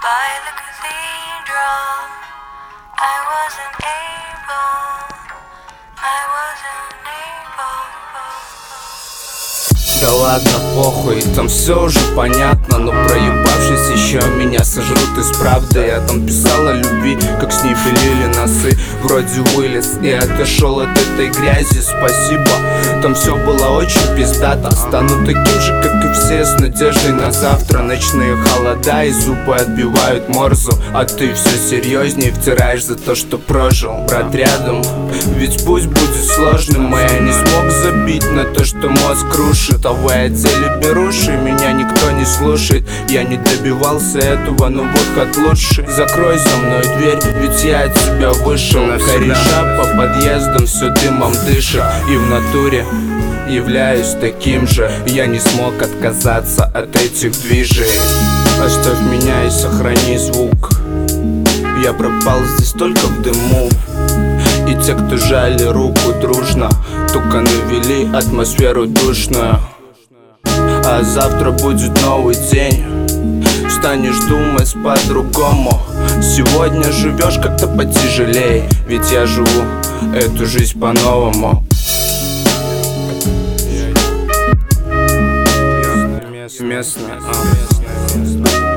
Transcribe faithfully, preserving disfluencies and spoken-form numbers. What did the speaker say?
by the cathedral. I wasn't able, I wasn't able. Да ладно, похуй, там все уже понятно. Но проебавшись еще меня сожрут из правды. Я там писал о любви, как с ней пилили носы. Вроде вылез и отошел от этой грязи, спасибо. Там все было очень пиздато. Стану таким же, как и все, с надеждой на завтра. Ночные холода и зубы отбивают морзу. А ты все серьезнее втираешь за то, что прожил. Брат рядом, ведь пусть будет сложным. И я не смог забить на то, что мозг крушит. А вы о деле беруши, меня никто не слушает. Я не добивался этого, но выход лучше. Закрой за мной дверь, ведь я от тебя вышел. Кореша по подъездам все дымом дышит. И в натуре являюсь таким же. Я не смог отказаться от этих движей. Оставь меня и сохрани звук. Я пропал здесь только в дыму. И те, кто жали руку дружно, только навели атмосферу душную. А завтра будет новый день. Станешь думать по-другому. Сегодня живешь как-то потяжелей. Ведь я живу эту жизнь по-новому. Местно, а.